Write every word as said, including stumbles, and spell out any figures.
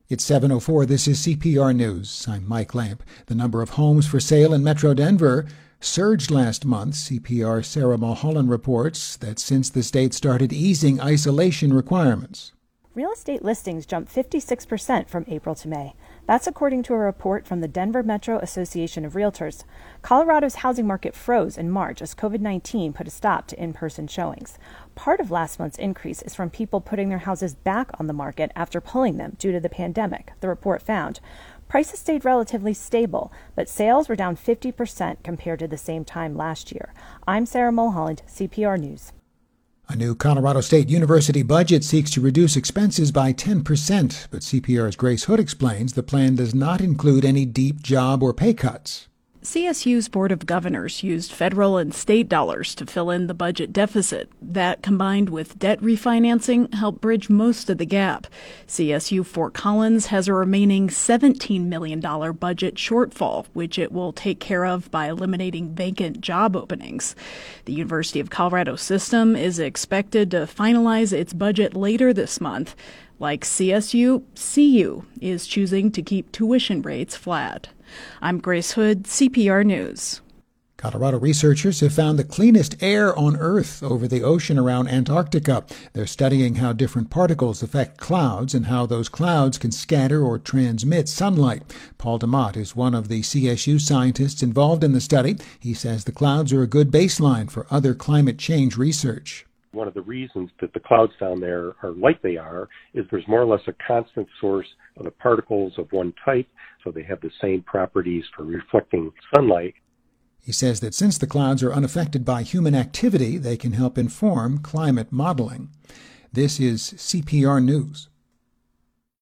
It's seven oh four. This is C P R News. I'm Mike Lamp. The number of homes for sale in Metro Denver surged last month. C P R's Sarah Mulholland reports that since the state started easing isolation requirements. Real estate listings jumped fifty-six percent from April to May. That's according to a report from the Denver Metro Association of Realtors. Colorado's housing market froze in March as covid nineteen put a stop to in-person showings. Part of last month's increase is from people putting their houses back on the market after pulling them due to the pandemic, the report found. Prices stayed relatively stable, but sales were down fifty percent compared to the same time last year. I'm Sarah Mulholland, C P R News. A new Colorado State University budget seeks to reduce expenses by ten percent, but C P R's Grace Hood explains the plan does not include any deep job or pay cuts. C S U's Board of Governors used federal and state dollars to fill in the budget deficit. That, combined with debt refinancing, helped bridge most of the gap. C S U Fort Collins has a remaining seventeen million dollars budget shortfall, which it will take care of by eliminating vacant job openings. The University of Colorado system is expected to finalize its budget later this month. Like C S U, C U is choosing to keep tuition rates flat. I'm Grace Hood, C P R News. Colorado researchers have found the cleanest air on Earth over the ocean around Antarctica. They're studying how different particles affect clouds and how those clouds can scatter or transmit sunlight. Paul DeMott is one of the C S U scientists involved in the study. He says the clouds are a good baseline for other climate change research. One of the reasons that the clouds down there are like they are is there's more or less a constant source of the particles of one type, so they have the same properties for reflecting sunlight. He says that since the clouds are unaffected by human activity, they can help inform climate modeling. This is C P R News.